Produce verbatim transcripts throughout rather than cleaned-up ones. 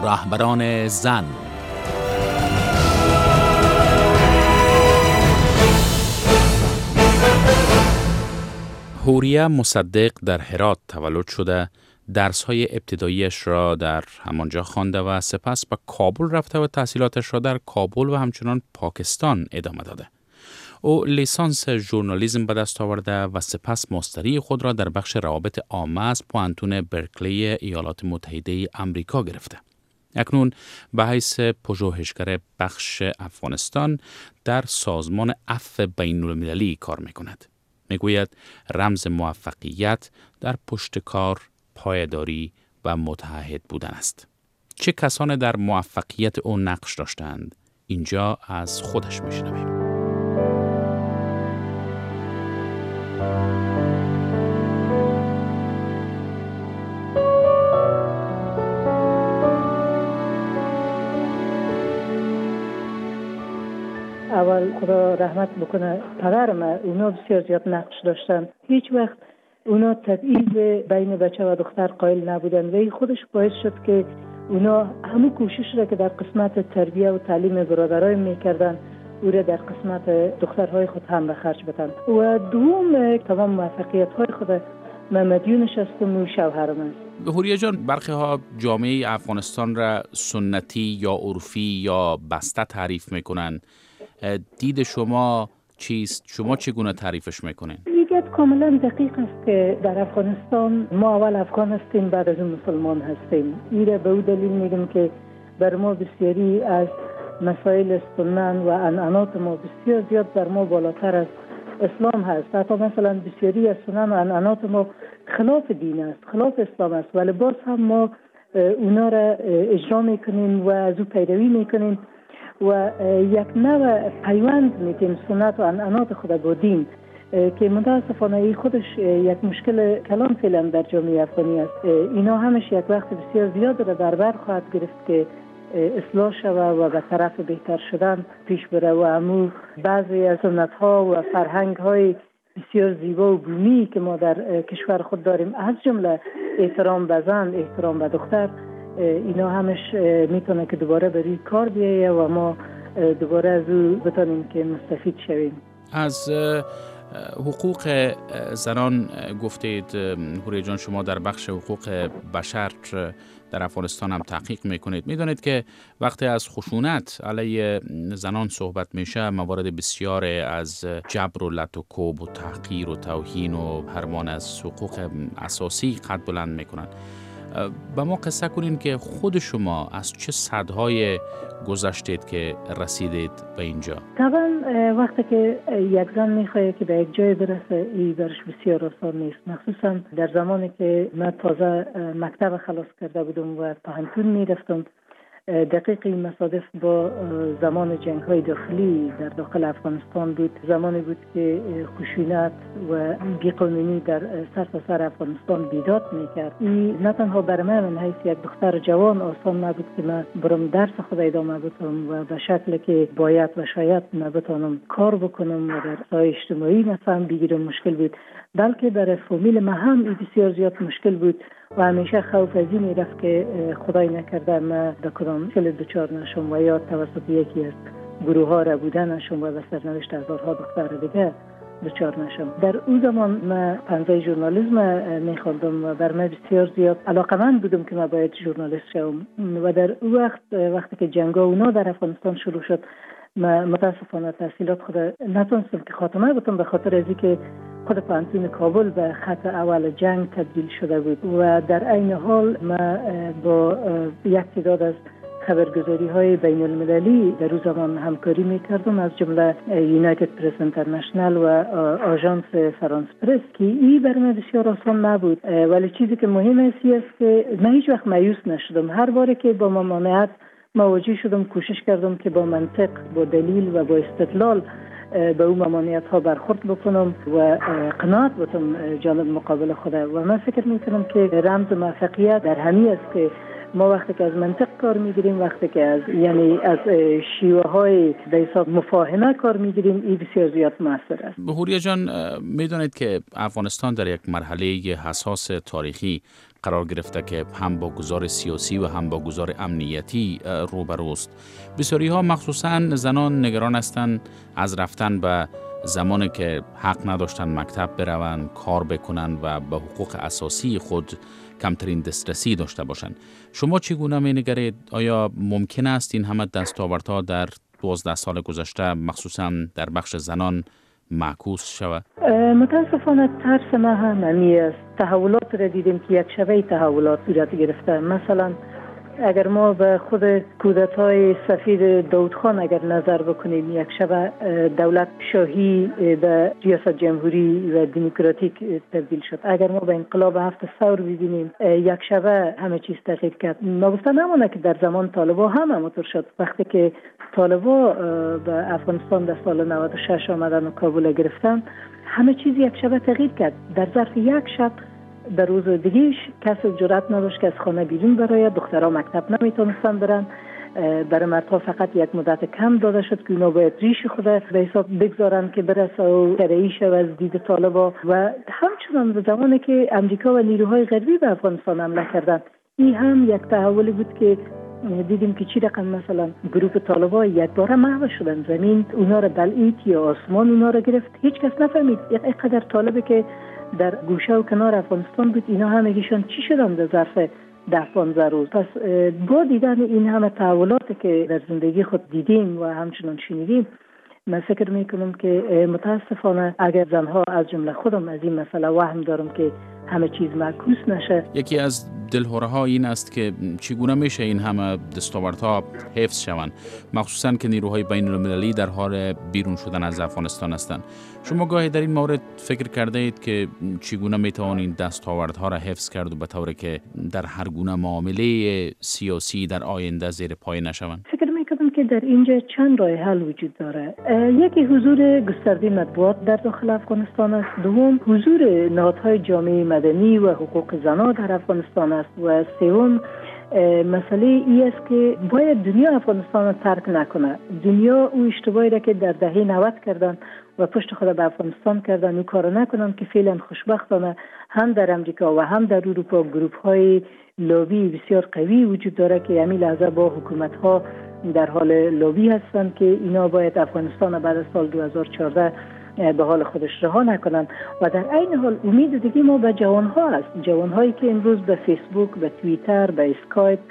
رهبران زن. حوریه مصدق در هرات تولد شده، درس‌های ابتداییش را در همانجا خوانده و سپس به کابل رفته و تحصیلاتش را در کابل و همچنان پاکستان ادامه داده. او لیسانس ژورنالیسم به دست آورده و سپس ماستری خود را در بخش روابط عامه از پوانتون برکلی ایالات متحده آمریکا گرفته. اکنون به حیث پژوهشگر بخش افغانستان در سازمان عفو بین المللی کار می‌کند. میگوید رمز موفقیت در پشت کار، پایداری و متعهد بودن است. چه کسانی در موفقیت او نقش داشتند؟ اینجا از خودش میشنویم. اول خدا رحمت بکنه پدرم، اونا بسیار زیاد نقش داشتن. هیچ وقت اونا تبعیض بین بچه و دختر قائل نبودن و این خودش باعث شد که اونا همون کوشش را که در قسمت تربیه و تعلیم برادرای میکردن او را در قسمت دخترهای خود هم به خرج بدن. و دوم تمام موفقیت های خود مدیونش هستم و شوهرم است. حوریه جان، برخی ها جامعه افغانستان را سنتی یا عرفی یا بسته تعریف میکنن. دید شما چیست؟ شما چگونه تعریفش میکنین؟ دیگه کاملا دقیق است که در افغانستان ما اول افغان هستیم، بعد از اون مسلمان هستیم. این به اون دلیل میگم که بر ما بسیاری از مسائل سنن و عنعنات ما بسیار زیاد بر ما بالاتر از اسلام هست. حتی مثلا بسیاری از سنن و عنعنات ما خلاف دین است، خلاف اسلام است، ولی باز هم ما اونا را اجرا میکنیم و از او پیروی میکنیم و یک نوع پیوند میتیم سنت و عنعنات خود با دین که متاسفانه ای خودش یک مشکل کلان فعلا در جامعه افغانی است. اینا همش یک وقت بسیار زیاد را در بر خواهد گرفت که اصلاح شوه و به طرف بهتر شدن پیش بره و همو بعضی از سنت ها و فرهنگ های بسیار زیبا و بومی که ما در کشور خود داریم، از جمله احترام به زن، احترام به دختر، اینا همش میتونه که دوباره بری کار بیایه و ما دوباره از او بتانیم که مستفید شویم. از حقوق زنان گفتید حوریه جان، شما در بخش حقوق بشر در افغانستان هم تحقیق میکنید. میدونید که وقتی از خشونت علیه زنان صحبت میشه، موارد بسیار از جبر و لط و کوب و تحقیر و توهین و حرمان از حقوق اساسی قد بلند میکنن. با ما قصه کنین که خود شما از چه صدهای گذشتید که رسیدید به اینجا؟ طبعا وقتی که یک زن میخواد که به یک جای برسه، این برش بسیار آسان نیست. مخصوصا در زمانی که من تازه مکتب خلاص کرده بودم و پانتون میرفتم، دقیق این مصادف با زمان جنگ های داخلی در داخل افغانستان بود. زمانی بود که خشونت و بی‌قانونی در سرتاسر افغانستان بیداد میکرد. این نه تنها برای من حیث یک دختر جوان آسان نبود که من برم درس خود ادامه بدم و به شکلی که باید و شاید نبتانم کار بکنم و در سای اجتماعی مثلا بگیرم مشکل بود، بلکه برای فامیل من هم این بسیار زیاد مشکل بود و همیشه خوف از این میرفت که خدای نکرده من به کدام مشکل دچار نشم و یا توسط یکی از گروه ها را بودن نشم و به سرنوشت هزارها دختر دیگه دچار نشم. در اون زمان من پنجه ژورنالیسم میخوندم و بر من بسیار زیاد علاقمند بودم که من باید ژورنالیست شوم و در اون وقت وقتی که جنگ اونا در افغانستان شروع شد، من متاسفانه تحصیلات خود نتونستم که خاتمه بدم به خاطر از اینکه خود پانتون کابل به خط اول جنگ تبدیل شده بود و در عین حال ما با یک تعداد از خبرگزاری های بین المللی در اون زمان همکاری میکردم، از جمله یونایتد پرس اینترنشنال و آژانس فرانس پرس، که این برای من بسیار آسان نبود. ولی چیزی که مهم است که من هیچ وقت مایوس نشدم. هر باره که با ممانعت مواجه شدم کوشش کردم که با منطق، با دلیل و با استدلال به اون ممانعت ها برخورد بکنم و قناعت بکنم جانب مقابل خود. و من فکر میکنم که رمز موفقیت در همین است که ما وقتی که از منطق کار میگیریم، وقتی که از یعنی از شیوه های به حساب مفاهمه کار میگیریم، این بسیار زیاد موثر است. هوریا جان، میدونید که افغانستان در یک مرحله حساس تاریخی قرار گرفته که هم با گزار سیاسی و هم با گزار امنیتی روبروست. بسیاری ها مخصوصا زنان نگران هستند از رفتن به زمانی که حق نداشتن مکتب بروند، کار بکنن و به حقوق اساسی خود کمترین دسترسی داشته باشند. شما چگونه می‌نگرید؟ آیا ممکن است این همه دستاوردها در دوازده سال گذشته مخصوصا در بخش زنان معکوس شود؟ متاسفانه ترس ما هم همی است. تحولات را دیدیم که یک شبه تحولات صورت گرفته. مثلا اگر ما به خود کودتای سفیر داود خان اگر نظر بکنیم، یک شبه دولت شاهی به ریاست جمهوری و دموکراتیک تبدیل شد. اگر ما به انقلاب هفت ثور ببینیم، یک شبه همه چیز تغییر کرد. ما گفتن نمونه که در زمان طالبا هم همونطور شد. وقتی که طالبا به افغانستان در سال نود و شش آمدن و کابل گرفتن، همه چیز یک شبه تغییر کرد. در ظرف یک شب در روز دیگهش کسی جرأت نداشت که از خانه بیرون برای دخترها مکتب نمیتونستن برن. برای مردها فقط یک مدت کم داده شد که اونا باید ریش خود به حساب بگذارن که برسه و ترعی شد از دید طالبا. و همچنان به زمانی که امریکا و نیروهای غربی به افغانستان حمله کردن، این هم یک تحولی بود که دیدیم که چی رقم مثلا گروه طالبا یک بار محو شدن، زمین اونا را بلعید یا آسمان اونا را گرفت. هیچ کس نفهمید اینقدر طالبه که در گوشه و کنار افغانستان بود، اینا همگیشان چی شدن در ظرف ده پانزده روز. پس با دیدن این همه تحولاتی که در زندگی خود دیدیم و همچنان شنیدیم، من فکر میکنم که متاسفانه اگر زنها از جمله خودم از این مسئله وهم دارم که همه چیز معکوس نشه. یکی از دلهره ها این است که چگونه میشه این همه دستاوردها حفظ شوند، مخصوصا که نیروهای بین المللی در حال بیرون شدن از افغانستان هستند. شما گاهی در این مورد فکر کرده اید که چگونه میتوانید دستاوردها را حفظ کرد و به طوری که در هر گونه معامله سیاسی در آینده زیر پای نشوند؟ فکر میکنم که در اینجا چند راه حل وجود داره. یکی حضور گسترده مطبوعات در داخل افغانستان است، دوم حضور نهادهای جامعه مدنی و حقوق زنان در افغانستان است و سوم مسئله ای است که باید دنیا افغانستان را ترک نکنه. دنیا او اشتباهی را که در دهه نود کردن و پشت خود به افغانستان کردن، او کار نکنن که فعلا خوشبختانه هم در امریکا و هم در اروپا گروپ های لابی بسیار قوی وجود داره که همین لحظه با حکومت ها در حال لابی هستند که اینا باید افغانستان بعد از سال دو هزار و چهارده به حال خودش رها نکنن. و در این حال امید دیگه ما به جوان ها هست، جوان هایی که امروز به فیسبوک، به توییتر، به اسکایپ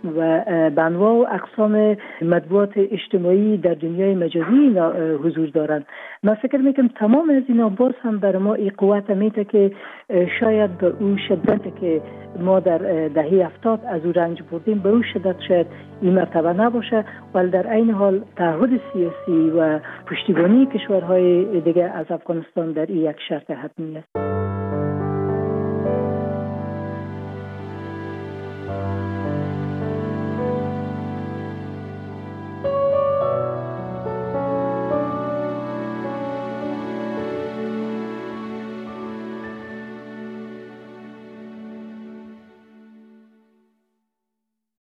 و به انواع و اقسام مطبوعات اجتماعی در دنیای مجازی حضور دارند. من فکر میکنم تمام از اینا باز هم برای ما این قوت میده که شاید به اون شدتی که ما در دهه هفتاد از او رنج بردیم به اون شدت شاید این مرتبه نباشه، ولی در این حال تعهد سیاسی و پشتیبانی کشورهای دیگه از افغانستان در این یک شرط حتمی است.